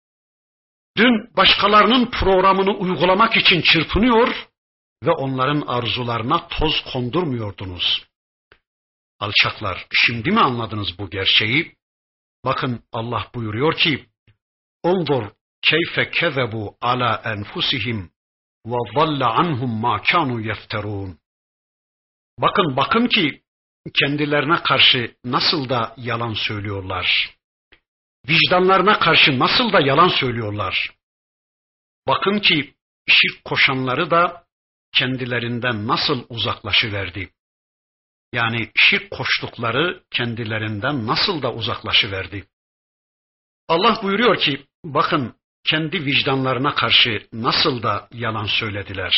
Dün başkalarının programını uygulamak için çırpınıyor ve onların arzularına toz kondurmuyordunuz. Alçaklar, şimdi mi anladınız bu gerçeği? Bakın Allah buyuruyor ki: "Unzur keyfe kezebu ala enfusihim ve zalla anhum ma kanu yefterun." Bakın bakın ki kendilerine karşı nasıl da yalan söylüyorlar. Vicdanlarına karşı nasıl da yalan söylüyorlar. Bakın ki şirk koşanları da kendilerinden nasıl uzaklaşıverdi. Yani şirk koştukları kendilerinden nasıl da uzaklaşıverdi. Allah buyuruyor ki bakın kendi vicdanlarına karşı nasıl da yalan söylediler.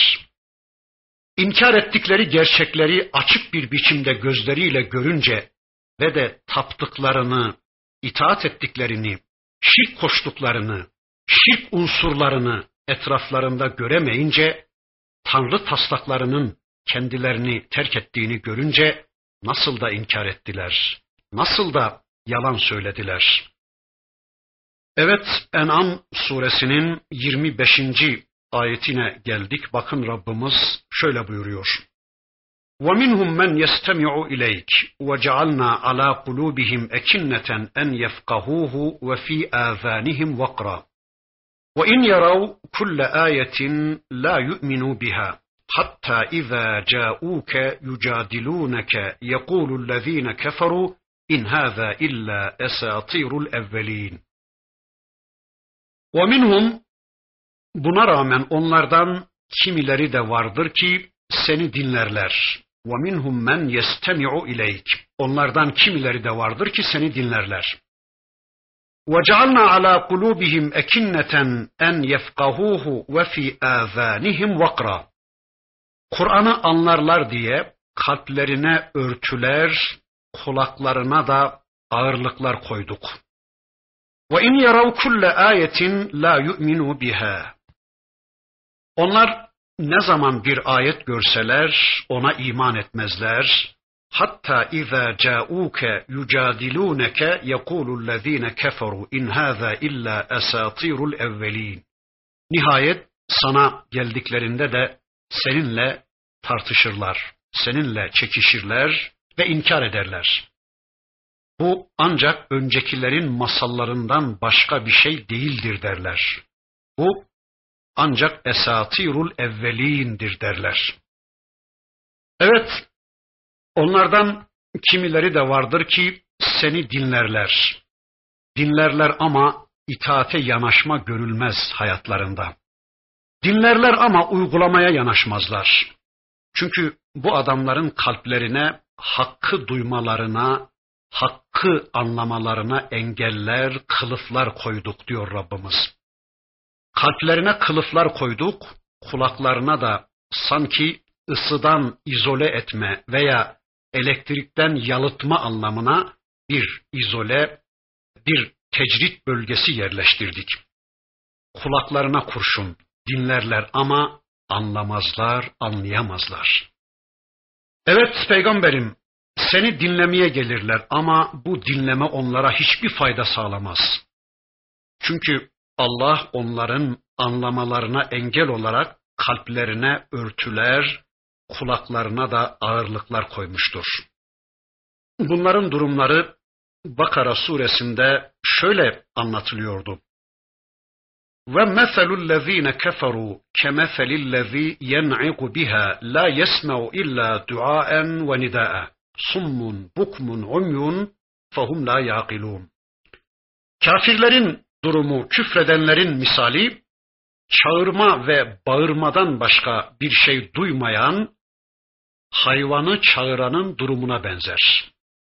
İnkar ettikleri gerçekleri açık bir biçimde gözleriyle görünce ve de taptıklarını, itaat ettiklerini, şirk koştuklarını, şirk unsurlarını etraflarında göremeyince, Tanrı taslaklarının kendilerini terk ettiğini görünce nasıl da inkar ettiler, nasıl da yalan söylediler. Evet, En'am suresinin yirmi beşinci ayetine geldik. Bakın Rabbimiz şöyle buyuruyor. وَمِنْهُمْ مَنْ يَسْتَمِعُ إِلَيْكَ وَجَعَلْنَا عَلَى قُلُوبِهِمْ أَكِنَّةً أَنْ يَفْقَهُوهُ وَفِي آذَانِهِمْ وَقْرًا وَإِنْ يَرَوْا كُلَّ آيَةٍ لَا يُؤْمِنُوا بِهَا حَتَّى إِذَا جَاءُوكَ يُجَادِلُونَكَ يَقُولُ الَّذِينَ كَفَرُوا إِنْ هَذَا إِلَّا أَسَاطِيرُ الْأَوَّلِينَ وَمِنْهُمْ Buna rağmen onlardan kimileri de vardır ki seni dinlerler. وَمِنْهُمْ مَنْ يَسْتَمِعُ اِلَيْكِ Onlardan kimileri de vardır ki seni dinlerler. وَجَعَلْنَا عَلَى قُلُوبِهِمْ اَكِنَّةً اَنْ يَفْقَهُوهُ وَفِي آذَانِهِمْ وَقْرًا Kur'an'ı anlarlar diye kalplerine örtüler, kulaklarına da ağırlıklar koyduk. وَاِنْ يَرَوْ كُلَّ آيَةٍ لَا يُؤْمِنُوا بِهَا Onlar ne zaman bir ayet görseler ona iman etmezler. Hatta izâ câûke yücadilûneke yekûlullezîne keferû in hâzâ illâ esâtîrul evvelîn. Nihayet sana geldiklerinde de seninle tartışırlar, seninle çekişirler ve inkar ederler. Bu ancak öncekilerin masallarından başka bir şey değildir derler. Bu ancak esatirul evvelindir derler. Evet, onlardan kimileri de vardır ki seni dinlerler. Dinlerler ama itaate yanaşma görülmez hayatlarında. Dinlerler ama uygulamaya yanaşmazlar. Çünkü bu adamların kalplerine hakkı duymalarına, hakkı anlamalarına engeller, kılıflar koyduk diyor Rabbimiz. Kalplerine kılıflar koyduk, kulaklarına da sanki ısıdan izole etme veya elektrikten yalıtma anlamına bir izole, bir tecrit bölgesi yerleştirdik. Kulaklarına kurşun, dinlerler ama anlamazlar, anlayamazlar. Evet peygamberim, seni dinlemeye gelirler ama bu dinleme onlara hiçbir fayda sağlamaz. Çünkü Allah onların anlamalarına engel olarak kalplerine örtüler, kulaklarına da ağırlıklar koymuştur. Bunların durumları Bakara suresinde şöyle anlatılıyordu. وَمَثَلُ الَّذ۪ينَ كَفَرُوا كَمَثَلِ الَّذ۪ي يَنْعِقُ بِهَا لَا يَسْمَعُ إِلَّا دُعَاءً وَنِدَاءً صُمٌّ بُكْمٌ عُمْيٌ فَهُمْ لَا يَعْقِلُونَ Kafirlerin durumu, küfredenlerin misali, çağırma ve bağırmadan başka bir şey duymayan, hayvanı çağıranın durumuna benzer.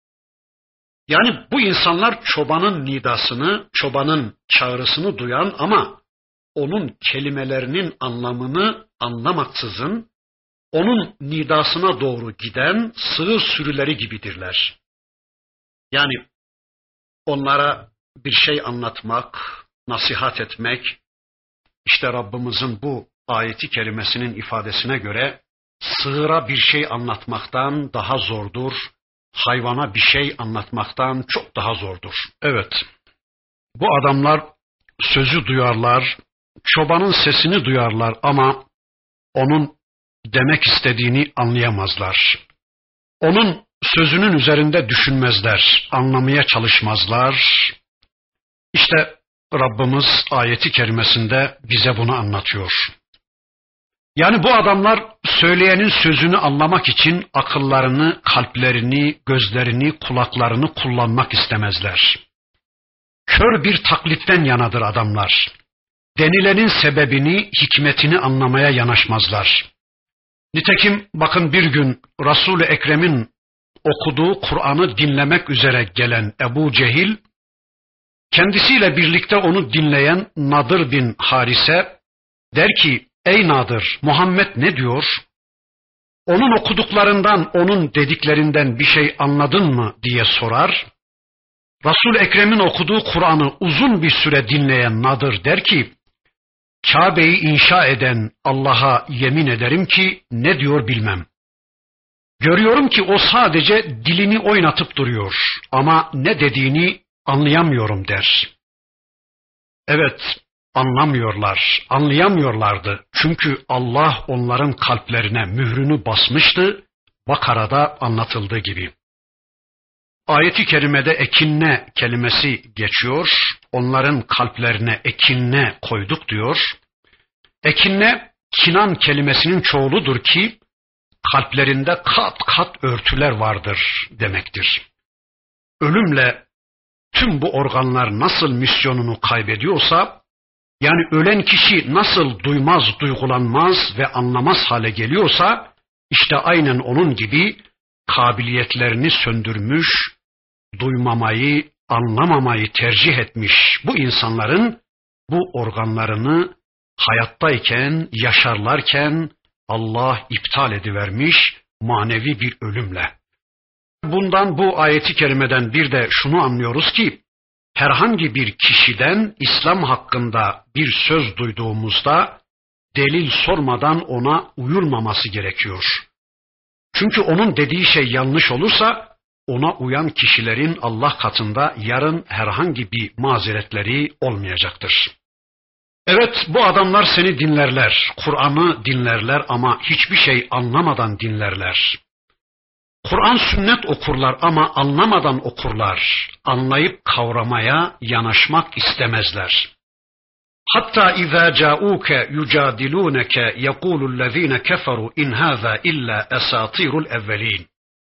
Yani bu insanlar çobanın nidasını, çobanın çağrısını duyan ama onun kelimelerinin anlamını anlamaksızın, onun nidasına doğru giden sığır sürüleri gibidirler. Yani onlara bir şey anlatmak, nasihat etmek, işte Rabbimizin bu ayeti kerimesinin ifadesine göre sığıra bir şey anlatmaktan daha zordur, hayvana bir şey anlatmaktan çok daha zordur. Evet, bu adamlar sözü duyarlar, çobanın sesini duyarlar ama onun demek istediğini anlayamazlar. Onun sözünün üzerinde düşünmezler, anlamaya çalışmazlar. İşte Rabbimiz ayeti kerimesinde bize bunu anlatıyor. Yani bu adamlar söyleyenin sözünü anlamak için akıllarını, kalplerini, gözlerini, kulaklarını kullanmak istemezler. Kör bir taklitten yanadır adamlar. Denilenin sebebini, hikmetini anlamaya yanaşmazlar. Nitekim bakın bir gün Resul-i Ekrem'in okuduğu Kur'an'ı dinlemek üzere gelen Ebu Cehil, kendisiyle birlikte onu dinleyen Nadır bin Harise der ki, ey Nadır, Muhammed ne diyor? Onun okuduklarından, onun dediklerinden bir şey anladın mı diye sorar. Resul-i Ekrem'in okuduğu Kur'an'ı uzun bir süre dinleyen Nadır der ki, Kabe'yi inşa eden Allah'a yemin ederim ki ne diyor bilmem. Görüyorum ki o sadece dilini oynatıp duruyor ama ne dediğini anlayamıyorum der. Evet, anlamıyorlar, anlayamıyorlardı. Çünkü Allah onların kalplerine mührünü basmıştı, Bakara'da anlatıldığı gibi. Ayet-i kerimede ekinne kelimesi geçiyor, onların kalplerine ekinne koyduk diyor. Ekinne, kinan kelimesinin çoğuludur ki, kalplerinde kat kat örtüler vardır demektir. Ölümle tüm bu organlar nasıl misyonunu kaybediyorsa, yani ölen kişi nasıl duymaz, duygulanmaz ve anlamaz hale geliyorsa, İşte aynen onun gibi kabiliyetlerini söndürmüş, duymamayı, anlamamayı tercih etmiş bu insanların bu organlarını hayattayken, yaşarlarken Allah iptal edivermiş manevi bir ölümle. Bundan, bu ayeti kerimeden bir de şunu anlıyoruz ki, herhangi bir kişiden İslam hakkında bir söz duyduğumuzda delil sormadan ona uyulmaması gerekiyor. Çünkü onun dediği şey yanlış olursa ona uyan kişilerin Allah katında yarın herhangi bir mazeretleri olmayacaktır. Evet, bu adamlar seni dinlerler, Kur'an'ı dinlerler ama hiçbir şey anlamadan dinlerler. Kur'an sünnet okurlar ama anlamadan okurlar. Anlayıp kavramaya yanaşmak istemezler. Hatta izâ câûke yucadilûneke yekûlullezîne keferu in hâzâ illâ esâtîrul evvelîn.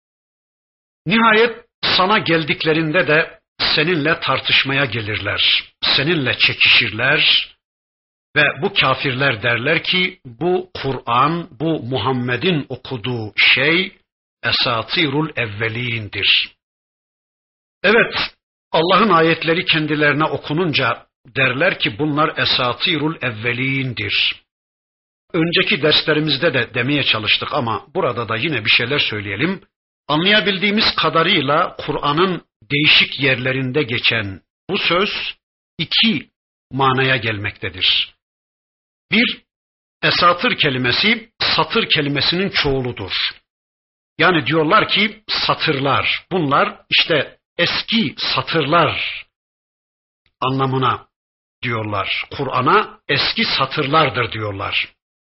Nihayet sana geldiklerinde de seninle tartışmaya gelirler. Seninle çekişirler ve bu kafirler derler ki bu Kur'an, bu Muhammed'in okuduğu şey esatirul evvelindir. Evet, Allah'ın ayetleri kendilerine okununca derler ki bunlar esatirul evvelindir. Önceki derslerimizde de demeye çalıştık ama burada da yine bir şeyler söyleyelim. Anlayabildiğimiz kadarıyla Kur'an'ın değişik yerlerinde geçen bu söz iki manaya gelmektedir. Bir, esatır kelimesi satır kelimesinin çoğuludur. Yani diyorlar ki satırlar, bunlar işte eski satırlar anlamına diyorlar. Kur'an'a eski satırlardır diyorlar.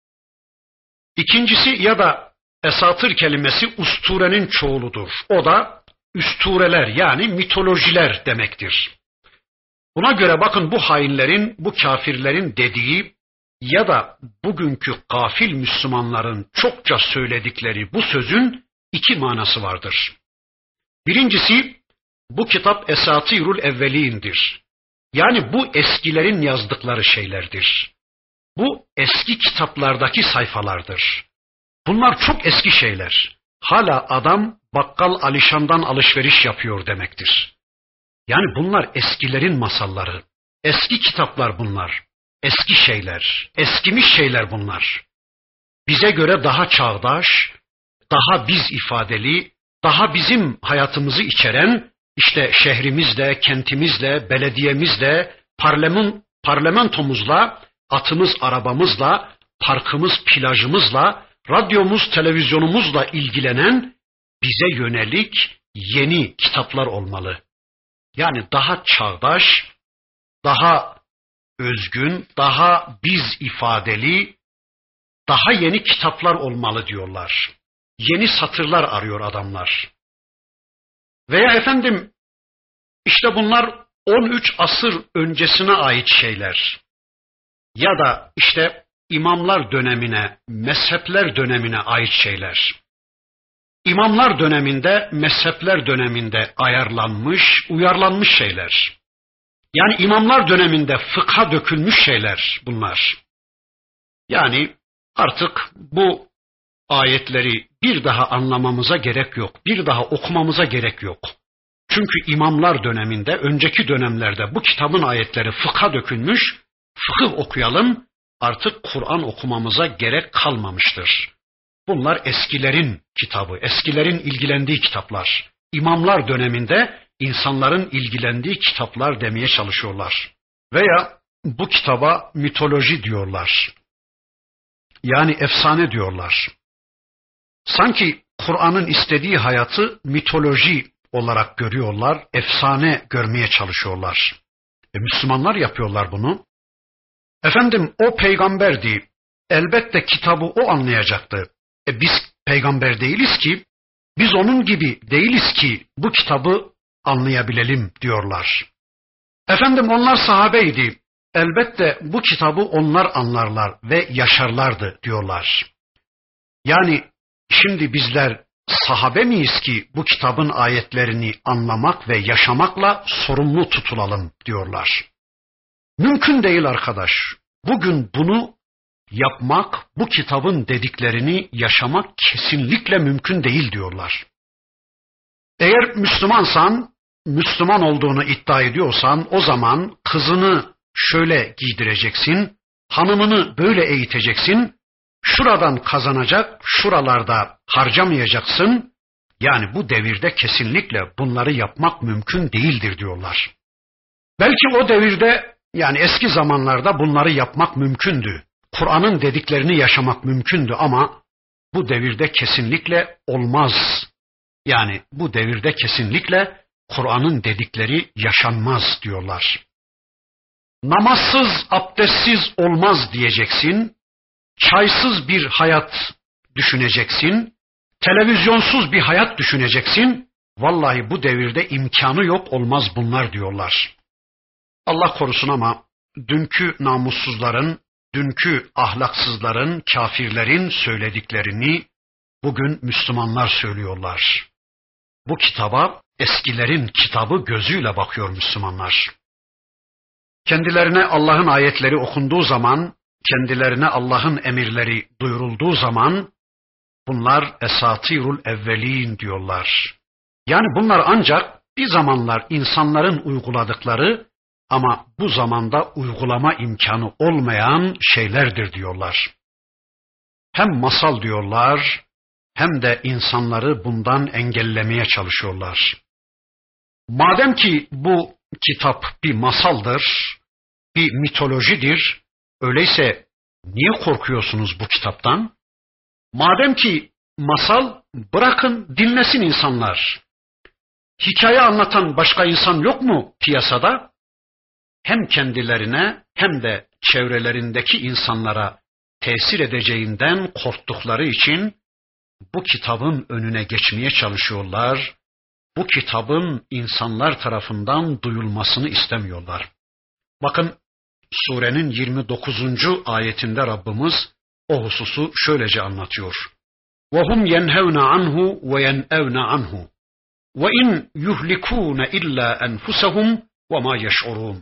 İkincisi ya da esatır kelimesi usturenin çoğuludur. O da üstureler yani mitolojiler demektir. Buna göre bakın bu hainlerin, bu kafirlerin dediği ya da bugünkü gafil Müslümanların çokça söyledikleri bu sözün iki manası vardır. Birincisi, bu kitap esatirul evvelindir. Yani bu eskilerin yazdıkları şeylerdir. Bu eski kitaplardaki sayfalardır. Bunlar çok eski şeyler. Hala adam bakkal Alişan'dan alışveriş yapıyor demektir. Yani bunlar eskilerin masalları. Eski kitaplar bunlar. Eski şeyler. Eskimiş şeyler bunlar. Bize göre daha çağdaş, daha biz ifadeli, daha bizim hayatımızı içeren, işte şehrimizle, kentimizle, belediyemizle, parlament, parlamentomuzla, atımız, arabamızla, parkımız, plajımızla, radyomuz, televizyonumuzla ilgilenen bize yönelik yeni kitaplar olmalı. Yani daha çağdaş, daha özgün, daha biz ifadeli, daha yeni kitaplar olmalı diyorlar. Yeni satırlar arıyor adamlar. Veya efendim işte bunlar on üç asır öncesine ait şeyler. Ya da işte imamlar dönemine, mezhepler dönemine ait şeyler. İmamlar döneminde, mezhepler döneminde ayarlanmış, uyarlanmış şeyler. Yani imamlar döneminde fıkha dökülmüş şeyler bunlar. Yani artık bu ayetleri bir daha anlamamıza gerek yok. Bir daha okumamıza gerek yok. Çünkü imamlar döneminde, önceki dönemlerde bu kitabın ayetleri fıkha dökülmüş, fıkıh okuyalım, artık Kur'an okumamıza gerek kalmamıştır. Bunlar eskilerin kitabı, eskilerin ilgilendiği kitaplar. İmamlar döneminde insanların ilgilendiği kitaplar demeye çalışıyorlar. Veya bu kitaba mitoloji diyorlar. Yani efsane diyorlar. Sanki Kur'an'ın istediği hayatı mitoloji olarak görüyorlar, efsane görmeye çalışıyorlar. E, Müslümanlar yapıyorlar bunu. Efendim o peygamberdi, elbette kitabı o anlayacaktı. E, biz peygamber değiliz ki, biz onun gibi değiliz ki bu kitabı anlayabilelim diyorlar. Efendim onlar sahabeydi, elbette bu kitabı onlar anlarlar ve yaşarlardı diyorlar. Yani şimdi bizler sahabe miyiz ki bu kitabın ayetlerini anlamak ve yaşamakla sorumlu tutulalım diyorlar. Mümkün değil arkadaş. Bugün bunu yapmak, bu kitabın dediklerini yaşamak kesinlikle mümkün değil diyorlar. Eğer Müslümansan, Müslüman olduğunu iddia ediyorsan o zaman kızını şöyle giydireceksin, hanımını böyle eğiteceksin, şuradan kazanacak, şuralarda harcamayacaksın. Yani bu devirde kesinlikle bunları yapmak mümkün değildir diyorlar. Belki o devirde, yani eski zamanlarda bunları yapmak mümkündü. Kur'an'ın dediklerini yaşamak mümkündü ama bu devirde kesinlikle olmaz. Yani bu devirde kesinlikle Kur'an'ın dedikleri yaşanmaz diyorlar. Namazsız, abdestsiz olmaz diyeceksin. Çaysız bir hayat düşüneceksin. Televizyonsuz bir hayat düşüneceksin. Vallahi bu devirde imkanı yok, olmaz bunlar diyorlar. Allah korusun ama dünkü namussuzların, dünkü ahlaksızların, kafirlerin söylediklerini bugün Müslümanlar söylüyorlar. Bu kitaba eskilerin kitabı gözüyle bakıyor Müslümanlar. Kendilerine Allah'ın ayetleri okunduğu zaman, kendilerine Allah'ın emirleri duyurulduğu zaman bunlar esatirul evvelin diyorlar. Yani bunlar ancak bir zamanlar insanların uyguladıkları ama bu zamanda uygulama imkanı olmayan şeylerdir diyorlar. Hem masal diyorlar hem de insanları bundan engellemeye çalışıyorlar. Madem ki bu kitap bir masaldır, bir mitolojidir, öyleyse niye korkuyorsunuz bu kitaptan? Madem ki masal, bırakın dinlesin insanlar. Hikaye anlatan başka insan yok mu piyasada? Hem kendilerine hem de çevrelerindeki insanlara tesir edeceğinden korktukları için bu kitabın önüne geçmeye çalışıyorlar. Bu kitabın insanlar tarafından duyulmasını istemiyorlar. Bakın surenin yirmi dokuzuncu ayetinde Rabbimiz o hususu şöylece anlatıyor. وَهُمْ يَنْهَوْنَ عَنْهُ وَيَنْأَوْنَ عَنْهُ وَاِنْ يُهْلِكُونَ اِلَّا أَنْفُسَهُمْ وَمَا يَشْعُرُونَ.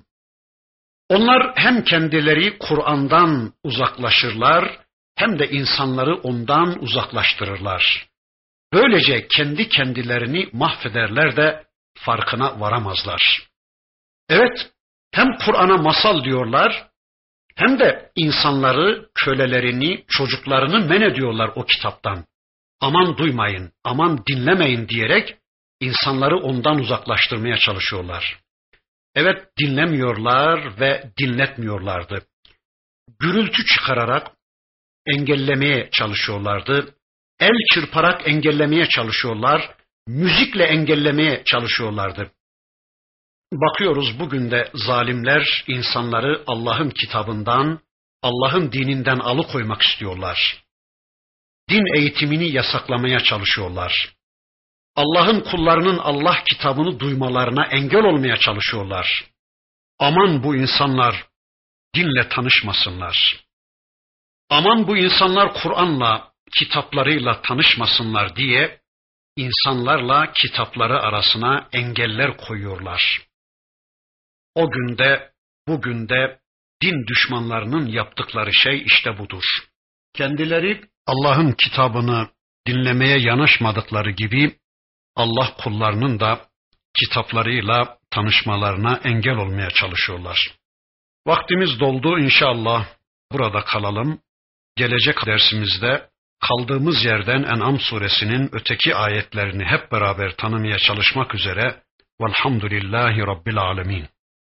Onlar hem kendileri Kur'an'dan uzaklaşırlar hem de insanları ondan uzaklaştırırlar. Böylece kendi kendilerini mahvederler de farkına varamazlar. Evet, hem Kur'an'a masal diyorlar hem de insanları, kölelerini, çocuklarını men ediyorlar o kitaptan. Aman duymayın, aman dinlemeyin diyerek insanları ondan uzaklaştırmaya çalışıyorlar. Evet, dinlemiyorlar ve dinletmiyorlardı. Gürültü çıkararak engellemeye çalışıyorlardı. El çırparak engellemeye çalışıyorlar. Müzikle engellemeye çalışıyorlardı. Bakıyoruz bugün de zalimler insanları Allah'ın kitabından, Allah'ın dininden alıkoymak istiyorlar. Din eğitimini yasaklamaya çalışıyorlar. Allah'ın kullarının Allah kitabını duymalarına engel olmaya çalışıyorlar. Aman bu insanlar dinle tanışmasınlar. Aman bu insanlar Kur'an'la, kitaplarıyla tanışmasınlar diye insanlarla kitapları arasına engeller koyuyorlar. O günde, bugün de din düşmanlarının yaptıkları şey işte budur. Kendileri Allah'ın kitabını dinlemeye yanaşmadıkları gibi Allah kullarının da kitaplarıyla tanışmalarına engel olmaya çalışıyorlar. Vaktimiz doldu, inşallah burada kalalım. Gelecek dersimizde kaldığımız yerden En'am suresinin öteki ayetlerini hep beraber tanımaya çalışmak üzere velhamdülillahi rabbil alemin.